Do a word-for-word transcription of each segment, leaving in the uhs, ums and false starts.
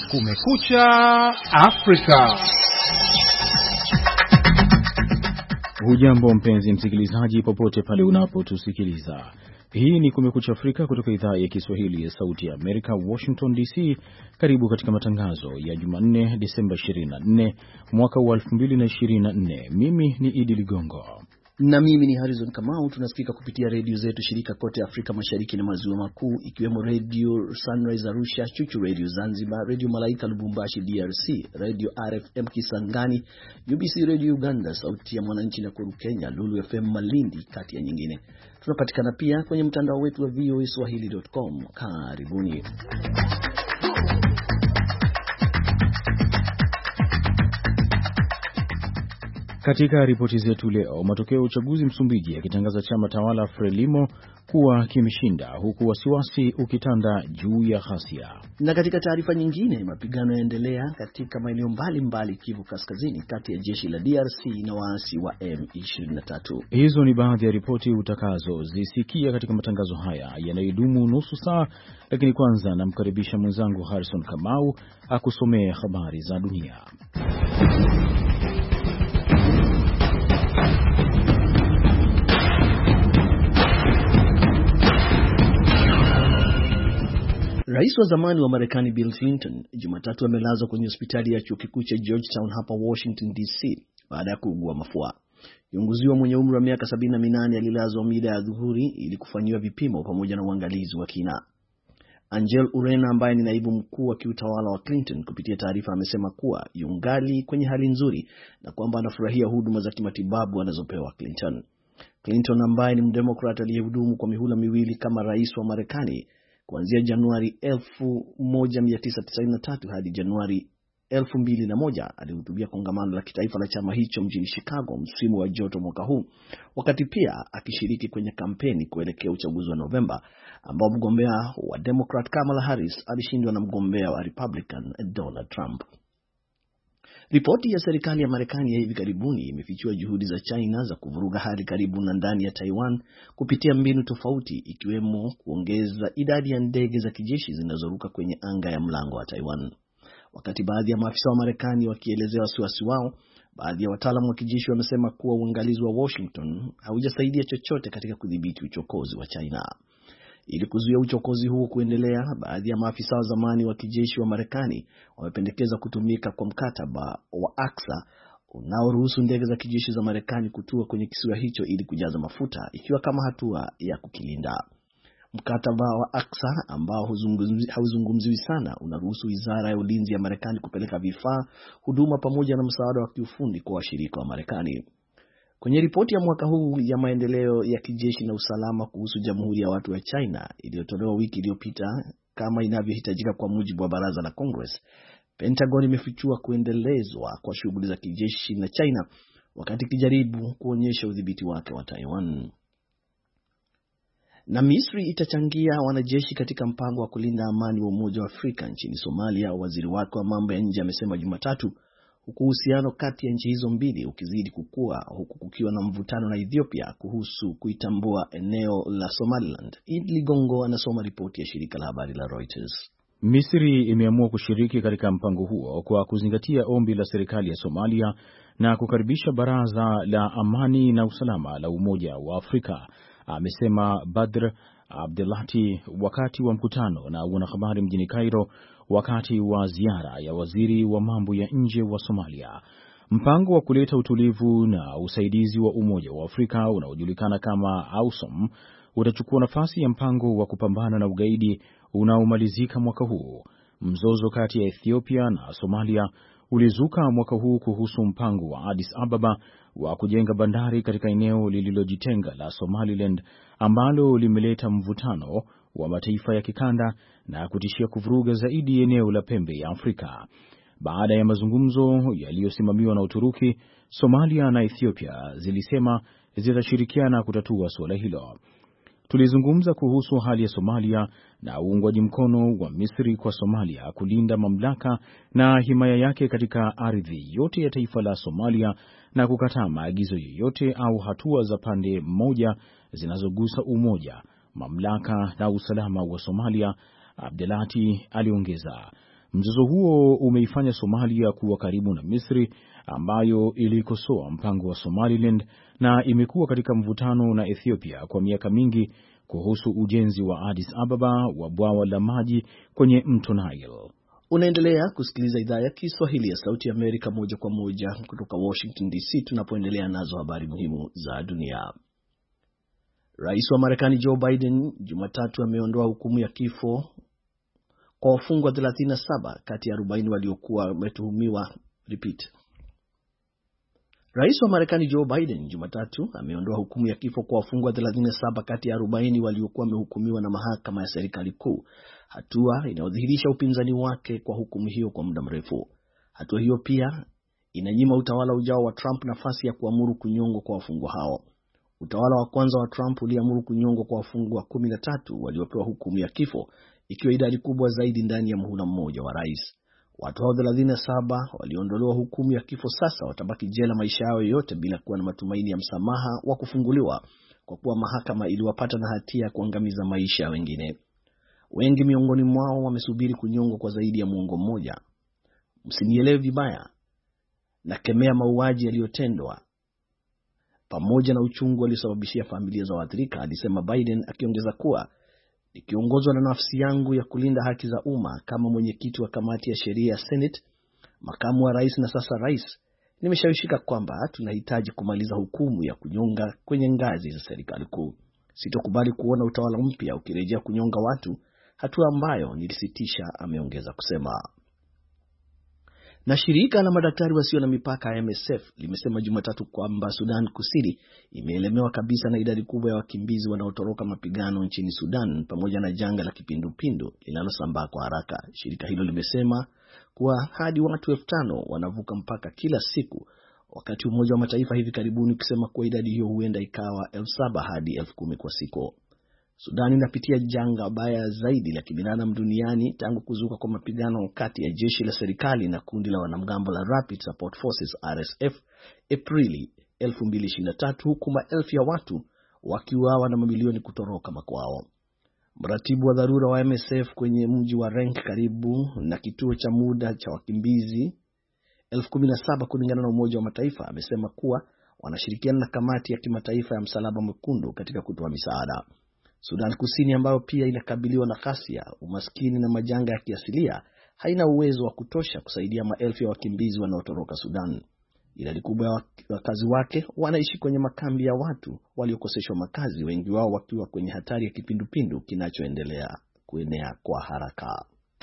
Kumekucha Afrika. Hujambo mpenzi msikilizaji popote pale unapotusikiliza. Hii ni Kumekucha Afrika kutoka idhaa ya Kiswahili ya Sauti ya Amerika, Washington D C. Karibu katika matangazo ya Jumanne, Disemba ishirini na nne, mwaka wa elfu mbili na ishirini na nne. Mimi ni Idi Ligongo. Na mimi ni Harrison Kamau. Tunasikika kupitia redio zetu shirika kote Afrika Mashariki na Maziwa Makuu, ikiwemo Radio Sunrise Arusha, Chuchu Radio Zanzibar, Radio Malaika Lubumbashi D R C, Radio R F M Kisangani, U B C Radio Uganda, Sauti ya Mwananchi Nakuru Kenya, Lulu F M Malindi, kati ya nyingine. Tunapatikana pia kwenye mtandao wetu wa v o a swahili dot com. Karibuni. Katika ripoti zetu leo, matokeo ya uchaguzi Msumbiji yakitangaza chama tawala Frelimo kuwa kimeshinda, huku wasiwasi ukitanda juu ya ghasia. Na katika taarifa nyingine, mapigano yaendelea katika maeneo mbalimbali Kivu Kaskazini kati ya jeshi la D R C na waasi wa M ishirini na tatu. Hizo ni baadhi ya ripoti utakazo zisikia katika matangazo haya yanayodumu nusu saa, lakini kwanza namkaribisha mwenzangu Harrison Kamau akusomee habari za dunia. Rais wa zamani wa Marekani Bill Clinton Jumatatu amelazwa kwenye hospitali ya chuo kikuu cha Georgetown hapa Washington D C baada ya kuugua mafua. Kiongozi mwenye umri wa miaka sabini na minane alilazwa mida ya dhuhuri ili kufanyiwa vipimo pamoja na uangalizi wa kina. Angel Urena ambaye ni naibu mkuu wa kiutawala wa Clinton kupitia taarifa amesema kuwa yungali kwenye hali nzuri na kwamba anafurahia huduma za kimatibabu anazopewa Clinton. Clinton ambaye ni mdemokrat aliyehudumu kwa mihula miwili kama rais wa Marekani kuanzia Januari elfu moja mia tisa tisini na tatu hadi Januari elfu mbili na moja alihutubia kongamano la kitaifa la chama hicho mjini Chicago msimu wa joto mwaka huu, wakati pia akishiriki kwenye kampeni kuelekea uchaguzi wa Novemba ambao mgombea wa Democrat Kamala Harris alishindwa na mgombea wa Republican Donald Trump. Ripoti ya serikali ya Marekani ya hivi karibuni imefichua juhudi za China za kuvuruga hali karibu na ndani ya Taiwan kupitia mbinu tofauti, ikiwemo kuongeza idadi ya ndege za kijeshi zinazoruka kwenye anga ya mlango wa Taiwan. Wakati baadhi ya maafisa wa Marekani wakielezea wasiwasi wao, baadhi ya wataalamu wa kijeshi wamesema kuwa uangalizi wa Washington haujasaidia chochote katika kudhibiti uchokozi wa China. Ili kuzuia uchokozi huo kuendelea, baadhi ya maafisa wa zamani wa kijeshi wa Marekani wamependekeza kutumika kwa mkataba wa A Q S A unaoruhusu ndege za kijeshi za Marekani kutua kwenye kisiwa hicho ili kujaza mafuta, ikiwa kama hatua ya kukilinda. Mkataba wa A Q S A ambao hauzungumziwi sana unaruhusu Wizara ya Ulinzi ya Marekani kupeleka vifaa, huduma pamoja na msaada wa kiufundi kwa washirika wa Marekani. Kwenye ripoti ya mwaka huu ya maendeleo ya kijeshi na usalama kuhusu Jamhuri ya Watu wa China iliyotolewa wiki iliyopita kama inavyohitajika kwa mujibu wa Baraza la Congress, Pentagon imefichua kuendelezwa kwa shughuli za kijeshi na China wakati kijaribu kuonyesha udhibiti wake wa Taiwan. Na Misri itachangia wanajeshi katika mpango wa kulinda amani wa Umoja wa Afrika nchini Somalia, waziri wake wa mambo ya nje amesema Jumatatu, huku uhusiano kati ya nchi hizo mbili ukizidi kukua, huku kukiwa na mvutano na Ethiopia kuhusu kuitambua eneo la Somaliland. Idi Ligongo anasoma ripoti ya shirika la habari la Reuters. Misri imeamua kushiriki katika mpango huo kwa kuzingatia ombi la serikali ya Somalia na kukaribisha Baraza la Amani na Usalama la Umoja wa Afrika, amesema Badr Abdelati wakati wa mkutano na wanahabari mjini Cairo wakati wa ziara ya waziri wa mambo ya nje wa Somalia. Mpango wa kuleta utulivu na usaidizi wa Umoja wa Afrika unaojulikana kama AUSOM utachukua nafasi ya mpango wa kupambana na ugaidi unaomalizika mwaka huu. Mzozo kati ya Ethiopia na Somalia ulizuka mwaka huu kuhusu mpango wa Addis Ababa wa kujenga bandari katika eneo lililojitenga la Somaliland ambalo limeleta mvutano wa mataifa ya kikanda na kutishia kuvuruga zaidi eneo la pembe ya Afrika. Baada ya mazungumzo yaliyosimamiwa na Uturuki, Somalia na Ethiopia zilisema zitashirikiana kutatua suala hilo. Tulizungumza kuhusu hali ya Somalia na uungwaji mkono wa Misri kwa Somalia kulinda mamlaka na himaya yake katika ardhi yote ya taifa la Somalia na kukataa maagizo yoyote au hatua za pande moja zinazogusa umoja, mamlaka na usalama wa Somalia, Abdelati aliongeza. Mzozo huo umeifanya Somalia kuwa karibu na Misri ambayo ilikosoa mpango wa Somaliland na imekuwa katika mvutano na Ethiopia kwa miaka mingi kuhusu ujenzi wa Addis Ababa wa bwawa la maji kwenye mto Nile. Unaendelea kusikiliza idhaa ya Kiswahili ya Sauti ya Amerika moja kwa moja kutoka Washington D C, tunapoendelea nazo habari muhimu za dunia. Rais wa Marekani Joe Biden Jumatatu ameondoa hukumu ya kifo kwa wafungwa thelathini na saba kati ya arobaini waliokuwa wametuhumiwa repeat. Rais wa Marekani Joe Biden Jumatatu ameondoa hukumu ya kifo kwa wafungwa thelathini na saba kati ya arobaini waliokuwa wamehukumiwa na mahakama ya serikali kuu, hatua inayodhihirisha upinzani wake kwa hukumu hiyo kwa muda mrefu. Hatua hiyo pia inanyima utawala ujao wa Trump nafasi ya kuamuru kunyongwa kwa wafungwa hao. Utawala wa kwanza wa Trump uliamuru kunyongwa kwa wafungwa kumi na tatu waliopewa hukumu ya kifo, ikiwa idadi kubwa zaidi ndani ya muhula mmoja wa rais. Watu hao thelathini na saba waliondolewa hukumu ya kifo sasa watabaki jela maisha yao yote bila kuwa na matumaini ya msamaha wa kufunguliwa, kwa kuwa mahakama iliwapata na hatia ya kuangamiza maisha ya wengine. Wengi miongoni mwao wamesubiri kunyongwa kwa zaidi ya muongo mmoja. Msinielewe vibaya, na kemea mauaji yaliyotendwa pamoja na uchungu waliosababishia familia za waathirika, alisema Biden, akiongeza kuwa nikiongozwa na nafsi yangu ya kulinda haki za umma kama mwenyekiti wa kamati ya sheria ya Senate, makamu wa rais na sasa rais, nimeshawishika kwamba tunahitaji kumaliza hukumu ya kunyonga kwenye ngazi za serikali kuu. Sitokubali kuona utawala mpya ukirejea kunyonga watu, hatua ambayo nilisitisha, ameongeza kusema. Na shirika la madaktari wasio na mipaka M S F limesema Jumatatu kwamba Sudan Kusini imeelemewa kabisa na idadi kubwa ya wakimbizi wanaotoroka mapigano nchini Sudan pamoja na janga la kipindupindu linalosambaa kwa haraka. Shirika hilo limesema kuwa hadi watu elfu tano wanavuka mpaka kila siku, wakati Umoja wa Mataifa hivi karibuni ukisema kuwa idadi hiyo huenda ikawa elfu saba hadi elfu kumi kwa siku. Sudan inapitia janga baya zaidi la kibinadamu duniani tangu kuzuka kwa mapigano kati ya jeshi la serikali na kundi la wanamgambo la Rapid Support Forces R S F Aprili elfu mbili ishirini na tatu, huku maelfu ya watu wakiuawa na mamilioni kutoroka makwao. Mratibu wa dharura wa M S F kwenye mji wa Renk karibu na kituo cha muda cha wakimbizi elfu kumi na saba kulingana na Umoja wa Mataifa amesema kuwa wanashirikiana na kamati ya kimataifa ya Msalaba Mwekundu katika kutoa misaada. Sudan Kusini, ambayo pia inakabiliwa na ghasia, umaskini na majanga ya kiasilia, haina uwezo wa kutosha kusaidia maelfu ya wakimbizi wanaotoroka Sudan. Idadi kubwa ya wakazi wake wanaishi kwenye makambi ya watu waliokoseshwa makazi, wengi wao wakiwa kwenye hatari ya kipindupindu kinachoendelea kuenea kwa haraka.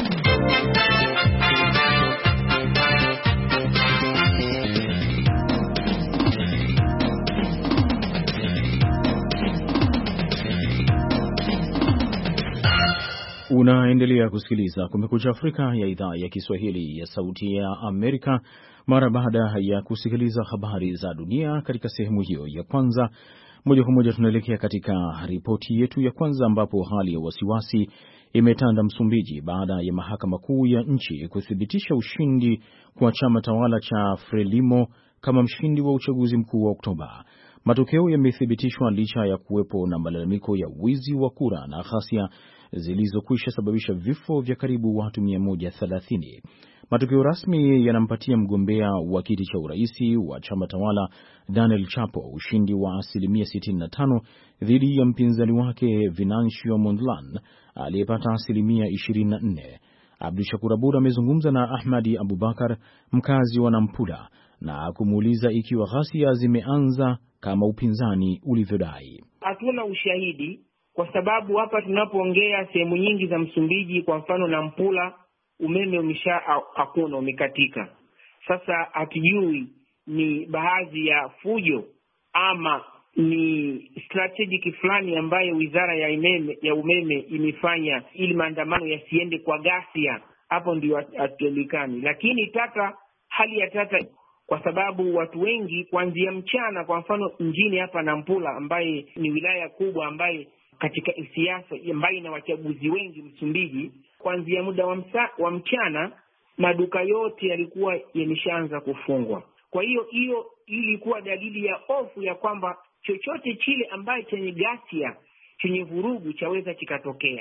Unaendelea kusikiliza Kumekucha Afrika ya idhaa ya Kiswahili ya Sauti ya Amerika. Mara baada ya kusikiliza habari za dunia katika sehemu hiyo ya kwanza, moja kwa moja tunaelekea katika ripoti yetu ya kwanza, ambapo hali ya wasiwasi imetanda Msumbiji baada ya mahakama kuu ya nchi kuthibitisha ushindi kwa chama tawala cha Frelimo kama mshindi wa uchaguzi mkuu wa Oktoba. Matokeo yamethibitishwa licha ya kuwepo na malalamiko ya wizi wa kura na ghasia zilizokwisha sababisha vifo vya karibu watu mia moja thelathini. Matokeo rasmi yanampatia mgombea wa kiti cha uraisi wa chama tawala Daniel Chapo ushindi wa asilimia sitini na tano dhidi ya mpinzani wake Venancio Mondlane aliyepata asilimia ishirini na nne. Abdul Shakur Abud amezungumza na Ahmadi Abubakar, mkazi wa Nampula, na kumuuliza ikiwa ghasia zimeanza kama upinzani ulivyodai. Hatuna ushahidi kwa sababu hapa tunapoongea sehemu nyingi za Msumbiji, kwa mfano Nampula, umeme umesha hakuna, umekatika. Sasa hatujui ni baadhi ya fujo ama ni strategic fulani ambayo wizara ya umeme, ya umeme imefanya ili maandamano yasiende kwa ghasia. Hapo ndio hatujulikani, lakini tata hali ya tata kwa sababu watu wengi kuanzia mchana, kwa mfano mjini hapa Nampula ambaye ni wilaya kubwa ambaye katika siasa ambaye ina wachaguzi wengi Msumbiji, kuanzia muda wa, msa, wa mchana maduka yote yalikuwa yameshaanza kufungwa. Kwa hiyo hiyo ilikuwa dalili ya hofu ya kwamba chochote chile ambaye chenye ghasia, chenye vurugu chaweza kikatokea.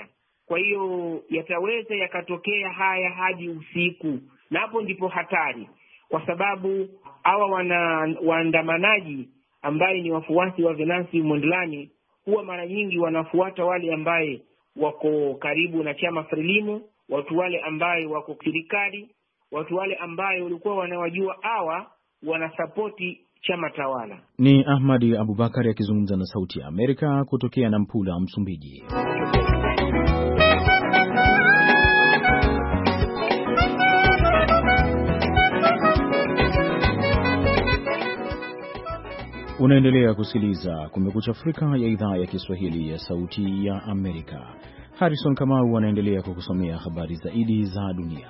Kwa hiyo yataweza yakatokea haya hadi usiku, na hapo ndipo hatari, kwa sababu hawa wana waandamanaji ambaye ni wafuasi wa Venansi Mondlane huwa mara nyingi wanafuata wale ambaye wako karibu na chama Frelimo, watu wale ambaye wako serikali, watu wale ambaye walikuwa wanawajua hawa wanasapoti chama tawala. Ni Ahmadi Abubakar akizungumza na Sauti ya Amerika kutokea Nampula, Msumbiji. Unaendelea kusikiliza Kumekucha Afrika ya idhaa ya Kiswahili ya Sauti ya Amerika. Harrison Kamau anaendelea kukusomea habari zaidi za dunia.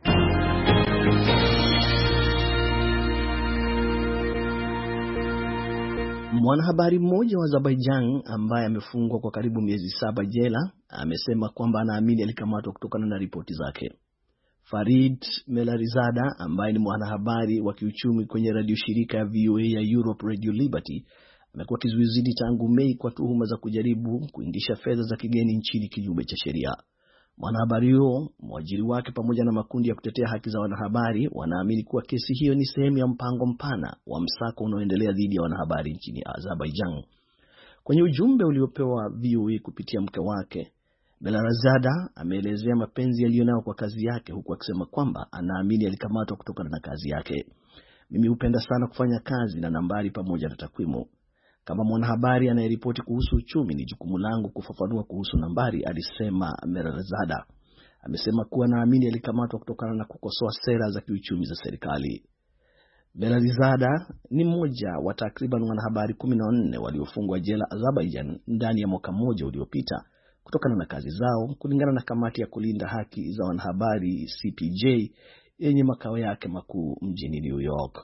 Mwanahabari mmoja wa Azerbaijan ambaye amefungwa kwa karibu miezi saba jela amesema kwamba anaamini alikamatwa kutokana na ripoti zake. Farid Melarizada ambaye ni mwanahabari wa kiuchumi kwenye radio shirika ya V O A ya Europe Radio Liberty amekuwa kizuizini tangu Mei kwa tuhuma za kujaribu kuingisha fedha za kigeni nchini kinyume cha sheria. Mwanahabari huyo, mwajiri wake pamoja na makundi ya kutetea haki za wanahabari wanaamini kuwa kesi hiyo ni sehemu ya mpango mpana wa msako unaoendelea dhidi ya wanahabari nchini Azerbaijan. Kwenye ujumbe uliopewa V O A kupitia mke wake, Melarizada ameelezea mapenzi aliyonayo kwa kazi yake huku akisema kwamba anaamini alikamatwa kutokana na kazi yake. Mimi hupenda sana kufanya kazi na nambari pamoja na takwimu. Kama mwanahabari anayeripoti kuhusu uchumi, ni jukumu langu kufafanua kuhusu nambari, alisema Melarizada. Amesema kuwa naamini alikamatwa kutokana na kukosoa sera za kiuchumi za serikali. Melarizada ni mmoja wa takriban wanahabari kumi na nne waliofungwa jela Azerbaijan ndani ya mwaka mmoja uliopita kutokana na kazi zao, kulingana na kamati ya kulinda haki za wanahabari C P J yenye makao yake makuu mjini New York.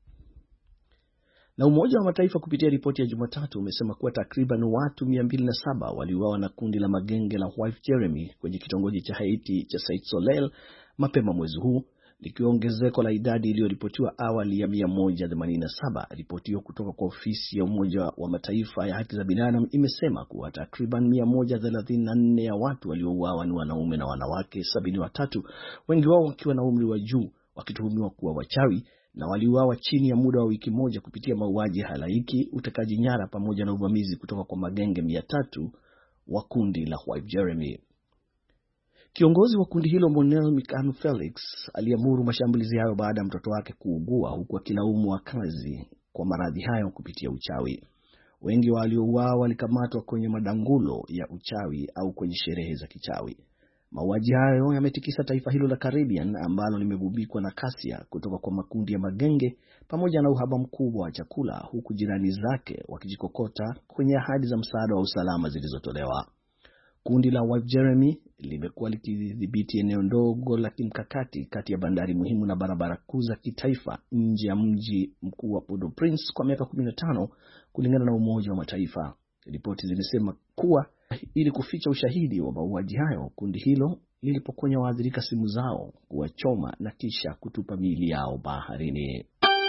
Na Umoja wa Mataifa kupitia ripoti ya Jumatatu umesema kuwa takriban watu mia mbili na saba waliuawa na kundi la magenge la White Jeremy kwenye kitongoji cha Haiti cha Saint Soleil mapema mwezi huu, likiwa ongezeko la idadi iliyoripotiwa awali ya mia moja themanini na saba. Ripoti hiyo kutoka kwa ofisi ya Umoja wa Mataifa ya haki za binadamu imesema kuwa takriban mia moja thelathini na nne ya watu waliouawa ni wanaume na wanawake sabini na watatu, wengi wao wakiwa na umri wa juu, wakituhumiwa kuwa wachawi, na waliuawa chini ya muda wa wiki moja kupitia mauaji halaiki, utekaji nyara pamoja na uvamizi kutoka kwa magenge mia tatu wa kundi la White Jeremy. Kiongozi wa kundi hilo Monel Mikanu Felix aliamuru mashambulizi hayo baada ya mtoto wake kuugua, huku akilaumu wakazi kwa maradhi hayo kupitia uchawi. Wengi waliouawa walikamatwa kwenye madangulo ya uchawi au kwenye sherehe za kichawi. Mauaji hayo yametikisa taifa hilo la Caribbean ambalo limegubikwa na kasia kutoka kwa makundi ya magenge pamoja na uhaba mkubwa wa chakula, huku jirani zake wakijikokota kwenye ahadi za msaada wa usalama zilizotolewa. Kundi la White Jeremy limekuwa likidhibiti eneo ndogo la kimkakati kati ya bandari muhimu na barabara kuu za kitaifa nje ya mji mkuu wa Port-au-Prince kwa miaka kumi na tano, kulingana na Umoja wa Mataifa. Ripoti zilisema kuwa ili kuficha ushahidi wa mauaji hayo, kundi hilo lilipokonya waathirika simu zao, kuwachoma na kisha kutupa miili yao baharini.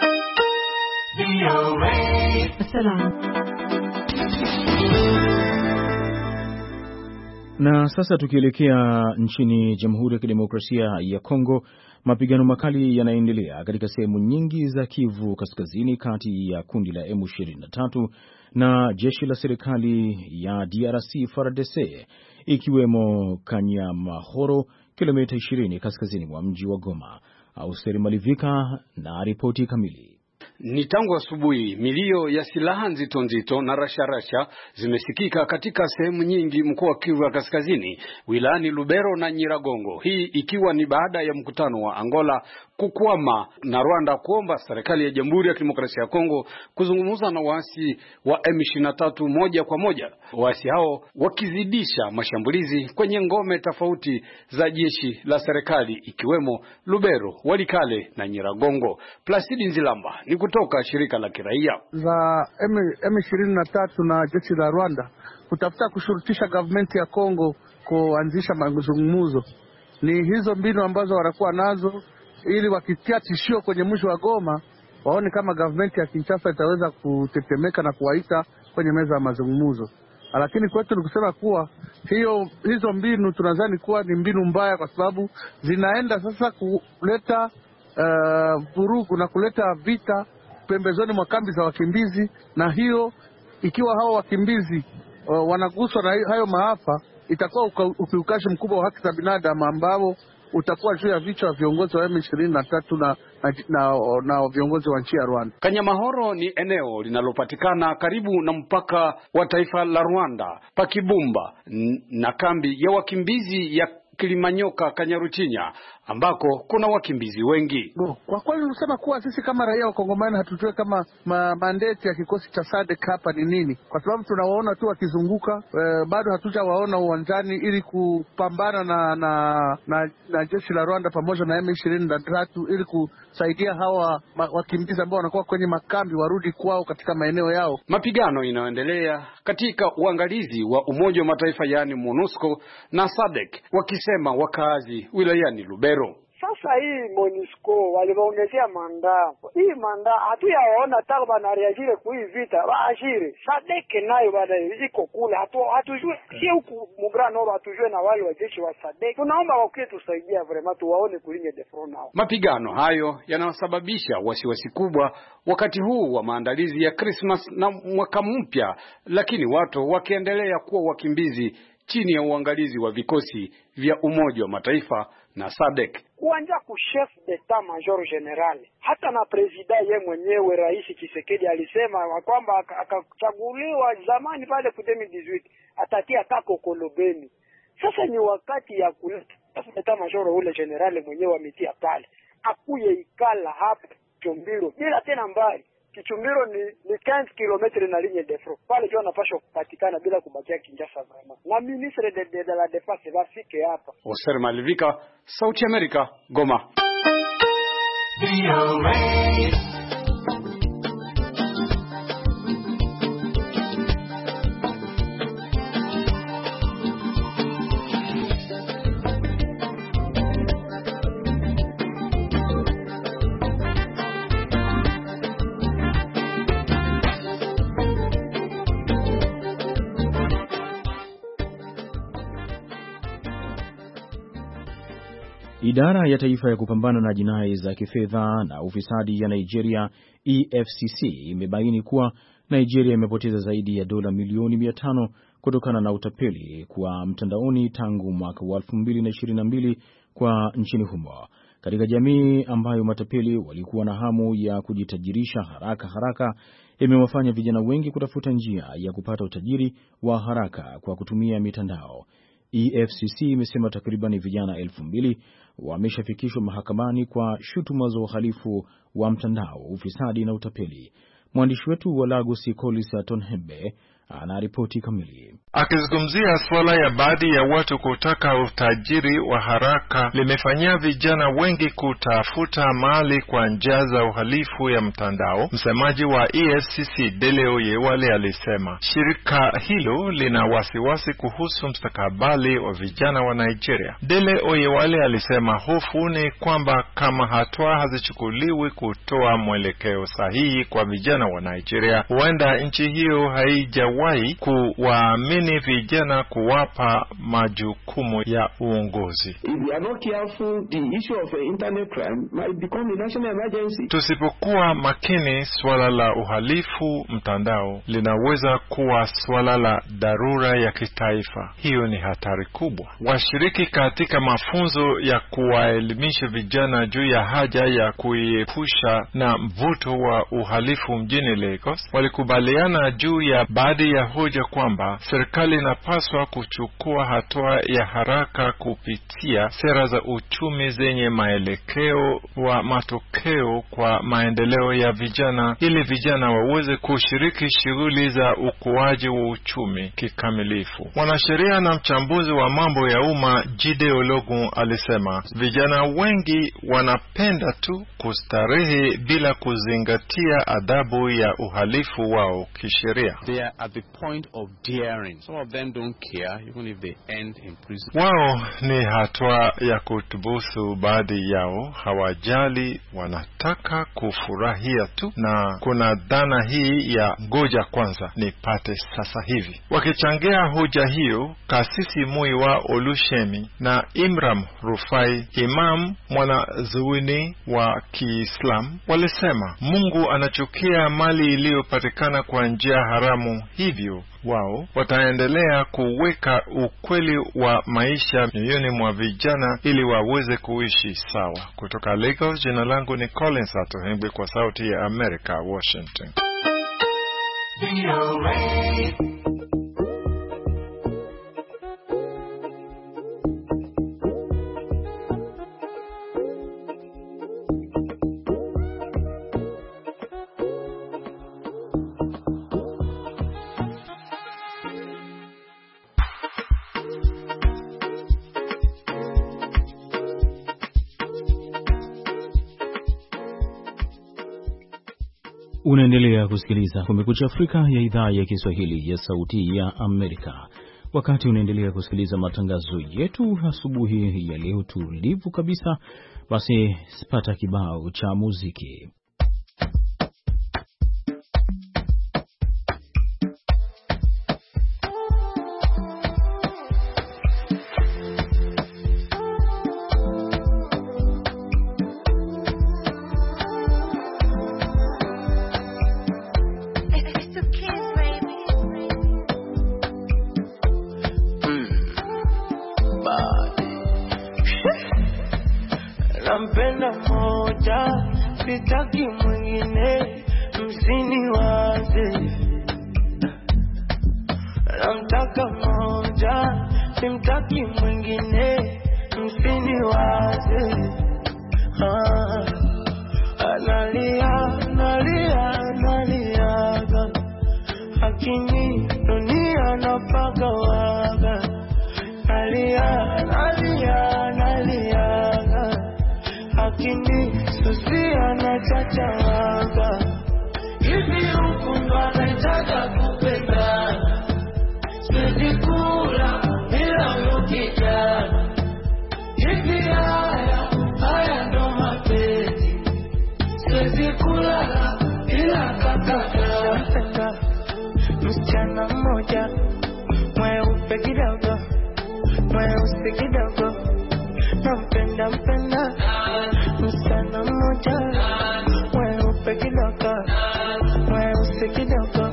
Na sasa tukielekea nchini Jamhuri ya Kidemokrasia ya Kongo, mapigano makali yanaendelea katika sehemu nyingi za Kivu Kaskazini kati ya kundi la M ishirini na tatu na jeshi la serikali ya D R C F A R D C, ikiwemo Kanyamahoro, kilomita ishirini kaskazini mwa mji wa Goma. Auseri Malivika na ripoti kamili. Ni tangu asubuhi milio ya silaha nzito nzito na rasharasha zimesikika katika sehemu nyingi mkoa wa Kivu ya Kaskazini, wilayani Lubero na Nyiragongo. Hii ikiwa ni baada ya mkutano wa Angola kukwama na Rwanda kuomba serikali ya Jamhuri ya Kidemokrasia ya Kongo kuzungumza na waasi wa M ishirini na tatu moja kwa moja. Waasi hao wakizidisha mashambulizi kwenye ngome tofauti za jeshi la serikali ikiwemo Lubero, Walikale na Nyiragongo. Placide Nzilamba ni kutoka shirika la kiraia za M ishirini na tatu na jeshi la Rwanda kutafuta kushurutisha government ya Kongo kuanzisha mazungumzo. Ni hizo mbinu ambazo wanakuwa nazo ili wakitia tishio kwenye mji wa Goma waone kama government ya Kinshasa itaweza kutetemeka na kuwaita kwenye meza ya mazungumzo. Lakini kwetu ni kusema kuwa hiyo hizo mbinu tunadhani kuwa ni mbinu mbaya, kwa sababu zinaenda sasa kuleta uh, vurugu na kuleta vita pembezoni mwa kambi za wakimbizi, na hiyo ikiwa hao wakimbizi uh, wanaguswa na hayo maafa, itakuwa ukiukaji mkubwa wa haki za binadamu ambao utakuwa juu ya vichwa viongozi wa M ishirini na tatu na na, na, na viongozi wa nchi ya Rwanda. Kanyamahoro ni eneo linalopatikana karibu na mpaka wa taifa la Rwanda, Pakibumba na kambi ya wakimbizi ya Kilimanyoka Kanyaruchinya ambako kuna wakimbizi wengi. No, kwa kweli tunasema kuwa sisi kama raia wa Kongomani hatujue kama ma mandate ya kikosi cha S A D C hapa ni nini, kwa sababu tunawaona tu wakizunguka, e, bado hatujawaona uwanjani ili kupambana na na, na na jeshi la Rwanda pamoja na M ishirini na tatu ili kusaidia hawa ma, wakimbizi ambao wanakuwa kwenye makambi warudi kwao katika maeneo yao. Mapigano inayoendelea katika uangalizi wa Umoja wa Mataifa yani MONUSCO na S A D C wakisema wakazi wilayani Lubero. Sasa hii MONUSCO waliwaongezea manda. Hii manda hatuyaona taka bana reagire kwa hii vita. Waashire. Sadeke nayo bana iko kule. Hatu hatujue si huku Mugrano hatujue na wale wajeshi wa Sadeke. Tunaomba wakuje tusaidia vraiment tuwaone kulinye de front nao. Mapigano hayo yanasababisha wasiwasi kubwa wakati huu wa maandalizi ya Christmas na mwaka mpya, lakini watu wakiendelea kuwa wakimbizi chini ya uangalizi wa vikosi vya Umoja wa Mataifa na S A D C. Kuanja ku chef d'etat major general, hata na president ye mwenyewe Rais Tshisekedi alisema kwamba akachaguliwa zamani pale ku elfu mbili na kumi na nane atatia tako Kolobeni. Sasa ni wakati ya kuleta chef d'etat major ule general mwenyewe ametia pale, akuye ikala hapa Kichumbiro bila tena mbali. Kichumbiro ni ni quinze kilomita na ligne de front. Pale jua napasha kupatikana bila kubakia Kinshasa vraiment. Na ministre de, de, de la défense bafike hapa. Oser Malvika, Sauti America, Goma. Idara ya Taifa ya Kupambana na Jinai za Kifedha na Ufisadi ya Nigeria E F C C imebaini kuwa Nigeria imepoteza zaidi ya dola milioni mia tano kutokana na utapeli kwa mtandaoni tangu mwaka wa elfu mbili na ishirini na mbili kwa nchini humo. Katika jamii ambayo matapeli walikuwa na hamu ya kujitajirisha haraka haraka, imewafanya vijana wengi kutafuta njia ya kupata utajiri wa haraka kwa kutumia mitandao. E F C C imesema takriban vijana elfu mbili wameshafikishwa mahakamani kwa shutuma za uhalifu wa mtandao, ufisadi na utapeli. Mwandishi wetu wa Lagos Collins Atonhebe anaripoti kamili. Akizungumzia swala ya baadhi ya watu kutaka utajiri wa haraka limefanyia vijana wengi kutafuta mali kwa njia za uhalifu ya mtandao, msemaji wa E F C C Dele Oyewale alisema shirika hilo lina wasiwasi kuhusu mustakabali wa vijana wa Nigeria. Dele Oyewale alisema hofu ni kwamba kama hatua hazichukuliwi kutoa mwelekeo sahihi kwa vijana wa Nigeria, huenda nchi hiyo haija wai kuwaamini vijana kuwapa majukumu ya uongozi. Tusipokuwa makini, swala la uhalifu mtandao linaweza kuwa swala la dharura ya kitaifa. Hiyo ni hatari kubwa. Washiriki katika mafunzo ya kuwaelimisha vijana juu ya haja ya kuiepusha na mvuto wa uhalifu mjini Lagos walikubaliana juu ya baadhi ya hoja kwamba serikali inapaswa kuchukua hatua ya haraka kupitia sera za uchumi zenye maelekeo wa matokeo kwa maendeleo ya vijana, ili vijana waweze kushiriki shughuli za ukuaji wa uchumi kikamilifu. Mwanasheria na mchambuzi wa mambo ya umma Jide Ologun alisema vijana wengi wanapenda tu kustarehe bila kuzingatia adhabu ya uhalifu wao kisheria. There have the point of daring. Some of them don't care even if they end in prison. Wao ni hatua ya kutubusu, baadhi yao hawajali, wanataka kufurahia tu, na kuna dhana hii ya ngoja kwanza nipate sasa hivi. Wakichangia hoja hiyo, Kasisi Muiwa Olushemi na Imram Rufai, imam mwanazuoni wa Kiislam, walisema Mungu anachukia mali iliyopatikana kwa njia haramu, hivyo wao wataendelea kuweka ukweli wa maisha mioyoni mwa vijana ili waweze kuishi sawa. Kutoka Lagos, jina langu ni Collins Atohengwe kwa Sauti ya America, Washington. Unaendelea kusikiliza Kumekucha Afrika ya idhaa ya Kiswahili ya Sauti ya Amerika. Wakati unaendelea kusikiliza matangazo yetu asubuhi ya leo tulivu kabisa, basi pata kibao cha muziki. Nampenda moja, sitaki mwingine, msiniwaze. Namtaka moja, simtaki mwingine, msiniwaze. Ah, analia, analia, analia, lakini dunia napaka waga. Analia, analia, analia, lakini susia na chacha waga. Hivi huku ndo anaitaka kupendana, siwezi kula bila huyo kijana. Hivi haya, haya ndo mapenzi, siwezi kula bila kakaka. Msichana mmoja, mweupe kidogo, mweusi kidogo, nampenda mpenda. Msichana mmoja, mweupe kidogo, mweusi kidogo.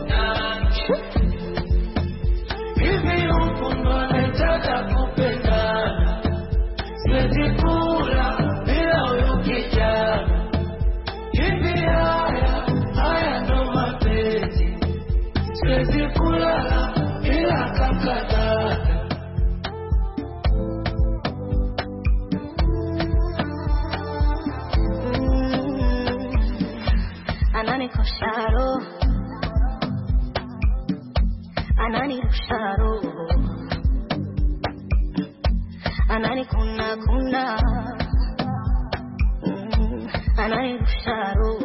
Hivi huku ndo anaitaka kupendana, siwezi kula bila huyo kijana. Hivi haya, haya ndo mapenzi, siwezi kula bila kakadada. Anani kosharo, anani rusharo, anani kuna kuna, mm, anani rusharo,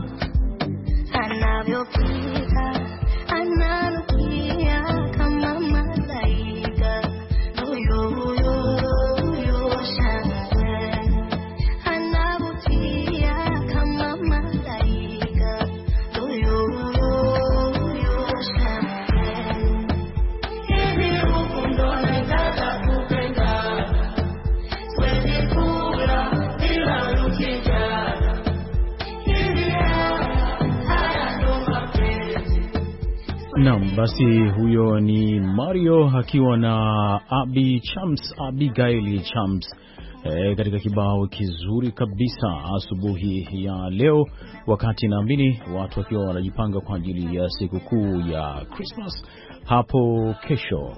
anavyopita, ananukia kama malaika, huyo huyo huyo shangwe, anavutia kama malaika. Naam, basi huyo ni Mario akiwa na Abi Chams, Abigail Chams e, katika kibao kizuri kabisa asubuhi ya leo, wakati naamini watu wakiwa wanajipanga kwa ajili ya sikukuu ya Christmas hapo kesho.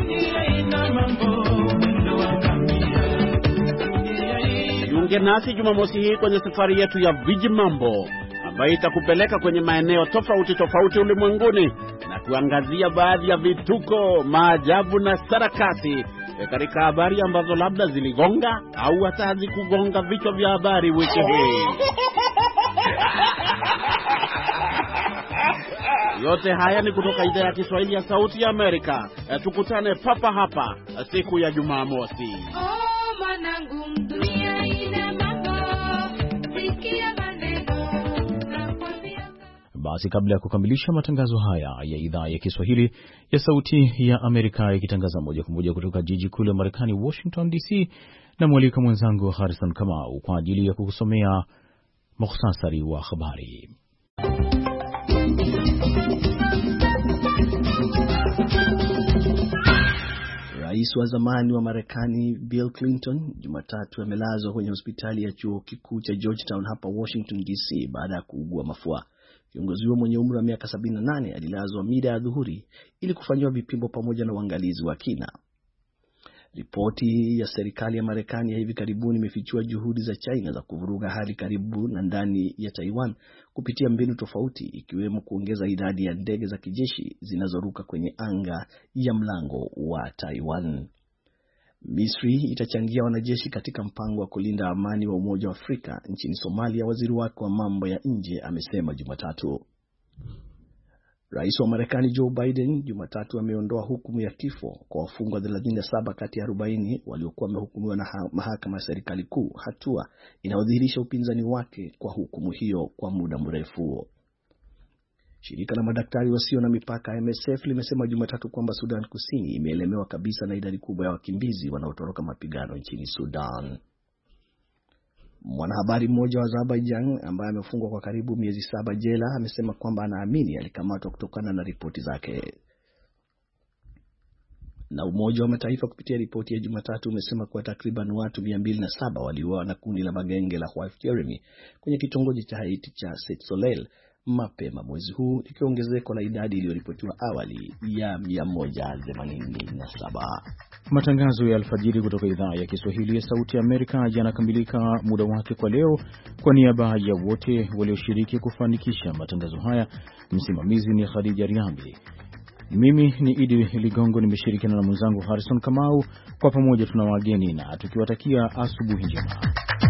Jiunge nasi Jumamosi hii kwenye safari yetu ya Viji Mambo ambayo itakupeleka kwenye maeneo tofauti tofauti ulimwenguni na kuangazia baadhi ya vituko, maajabu na sarakasi katika habari ambazo labda ziligonga au hata hazikugonga vichwa vya habari wiki hii. Yote haya ni kutoka idhaa ya Kiswahili ya Sauti ya Amerika. E, tukutane papa hapa siku ya Jumamosi. Oh, manangu, dunia ina mambo, sikia maneno. Basi kabla ya kukamilisha matangazo haya ya idhaa ya Kiswahili ya Sauti ya Amerika ikitangaza moja kwa moja kutoka jiji kuu la Marekani Washington D C, na mwalika mwenzangu Harrison Kamau kwa ajili ya kukusomea mukhtasari wa habari. Rais wa zamani wa Marekani Bill Clinton Jumatatu amelazwa kwenye hospitali ya chuo kikuu cha Georgetown hapa Washington D C baada ya kuugua mafua. Kiongozi huyo mwenye umri wa miaka sabini na nane alilazwa mida ya dhuhuri ili kufanyiwa vipimo pamoja na uangalizi wa kina. Ripoti ya serikali ya Marekani ya hivi karibuni imefichua juhudi za China za kuvuruga hali karibu na ndani ya Taiwan kupitia mbinu tofauti, ikiwemo kuongeza idadi ya ndege za kijeshi zinazoruka kwenye anga ya mlango wa Taiwan. Misri itachangia wanajeshi katika mpango wa kulinda amani wa Umoja wa Afrika nchini Somalia, waziri wake wa mambo ya nje amesema Jumatatu. Rais wa Marekani Joe Biden Jumatatu ameondoa hukumu ya kifo kwa wafungwa thelathini na saba kati ya arobaini waliokuwa wamehukumiwa na mahakama ya serikali kuu, hatua inayodhihirisha upinzani wake kwa hukumu hiyo kwa muda mrefu. Shirika la madaktari wasio na mipaka M S F limesema Jumatatu kwamba Sudan Kusini imeelemewa kabisa na idadi kubwa ya wakimbizi wanaotoroka mapigano nchini Sudan. Mwanahabari mmoja wa Azerbaijan ambaye amefungwa kwa karibu miezi saba jela amesema kwamba anaamini alikamatwa kutokana na ripoti zake. Na Umoja wa Mataifa kupitia ripoti ya Jumatatu umesema kuwa takriban watu mia mbili na saba waliuawa na kundi la magenge la White Jeremy kwenye kitongoji cha Haiti cha Set Soleil mapema mwezi huu, ikiongezeko la idadi iliyoripotiwa awali ya mia moja themanini na saba. Matangazo ya alfajiri kutoka idhaa ya Kiswahili ya Sauti ya Amerika yanakamilika muda wake kwa leo. Kwa niaba ya wote walioshiriki kufanikisha matangazo haya, msimamizi ni Khadija Riambi, mimi ni Idi Ligongo, nimeshirikiana na mwenzangu Harrison Kamau. Kwa pamoja tuna wageni na tukiwatakia asubuhi njema.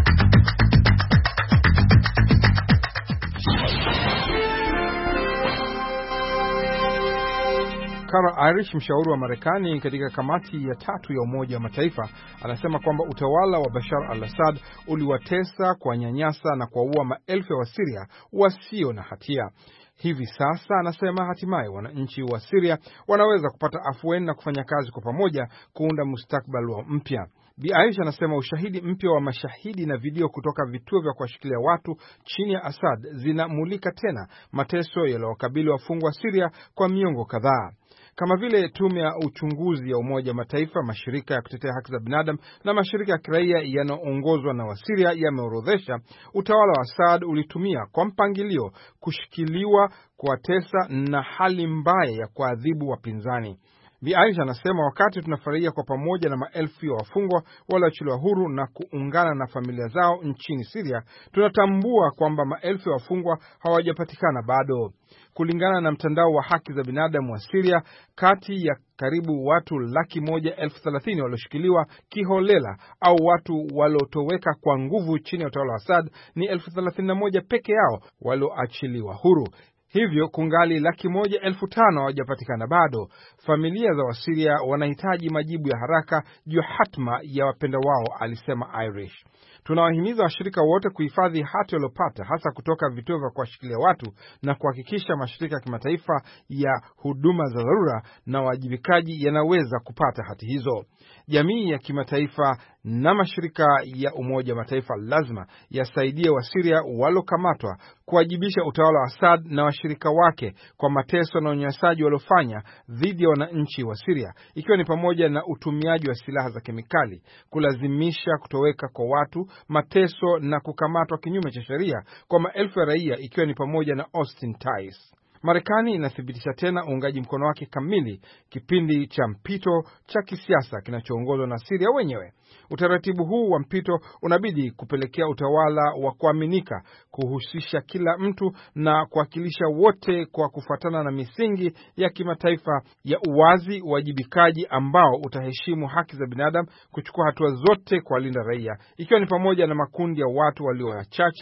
Kara Irish, mshauri wa Marekani katika kamati ya tatu ya Umoja wa Mataifa, anasema kwamba utawala wa Bashar al-Assad uliwatesa, kuwanyanyasa na kuwaua maelfu ya Wasiria wasio na hatia. Hivi sasa anasema hatimaye wananchi wa Syria wanaweza kupata afueni na kufanya kazi kwa pamoja kuunda mustakabali wa mpya. Bi Aisha anasema ushahidi mpya wa mashahidi na video kutoka vituo vya kuwashikilia watu chini ya Assad zinamulika tena mateso yaliyowakabili wafungwa wa Syria kwa miongo kadhaa. Kama vile tume ya uchunguzi ya Umoja Mataifa, mashirika ya kutetea haki za binadamu na mashirika ya kiraia yanayoongozwa na Wasiria yameorodhesha, utawala wa Assad ulitumia kwa mpangilio kushikiliwa, kuwatesa na hali mbaya ya kuadhibu wapinzani. Bi Aisha anasema wakati tunafurahia kwa pamoja na maelfu ya wafungwa walioachiliwa huru na kuungana na familia zao nchini Syria, tunatambua kwamba maelfu ya wafungwa hawajapatikana bado. Kulingana na mtandao wa haki za binadamu wa Syria, kati ya karibu watu laki moja elfu thelathini walioshikiliwa kiholela au watu waliotoweka kwa nguvu chini ya utawala wa Assad ni elfu thelathini na moja peke yao walioachiliwa huru. Hivyo kungali laki moja elfu tano hawajapatikana bado. Familia za Wasiria wanahitaji majibu ya haraka juu hatma ya wapenda wao, alisema Irish. Tunawahimiza washirika wote kuhifadhi hati waliopata, hasa kutoka vituo vya kuwashikilia watu, na kuhakikisha mashirika ya kimataifa ya huduma za dharura na wajibikaji yanaweza kupata hati hizo. Jamii ya kimataifa na mashirika ya Umoja Mataifa lazima yasaidie Wasiria walokamatwa, kuwajibisha utawala wa Assad na washirika wake kwa mateso na unyanyasaji waliofanya dhidi ya wananchi wa Syria, ikiwa ni pamoja na utumiaji wa silaha za kemikali, kulazimisha kutoweka kwa watu, mateso na kukamatwa kinyume cha sheria kwa maelfu ya raia, ikiwa ni pamoja na Austin Tice. Marekani inathibitisha tena uungaji mkono wake kamili kipindi cha mpito cha kisiasa kinachoongozwa na Syria wenyewe. Utaratibu huu wa mpito unabidi kupelekea utawala wa kuaminika, kuhusisha kila mtu na kuwakilisha wote kwa kufuatana na misingi ya kimataifa ya uwazi, uwajibikaji ambao utaheshimu haki za binadamu, kuchukua hatua zote kwa linda raia, ikiwa ni pamoja na makundi ya watu walio wachache,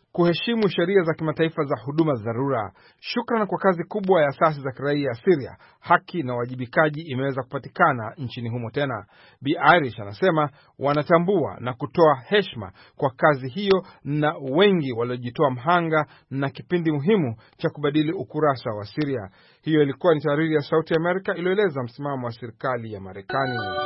kuheshimu sheria za kimataifa za huduma za dharura. Shukrani kwa kazi kubwa ya asasi za kiraia ya Syria, haki na wajibikaji imeweza kupatikana nchini humo tena. Bi Irish anasema wanatambua na kutoa heshima kwa kazi hiyo na wengi waliojitoa mhanga na kipindi muhimu cha kubadili ukurasa wa Syria. Hiyo ilikuwa ni tahariri ya Sauti ya Amerika iliyoeleza msimamo wa serikali ya Marekani.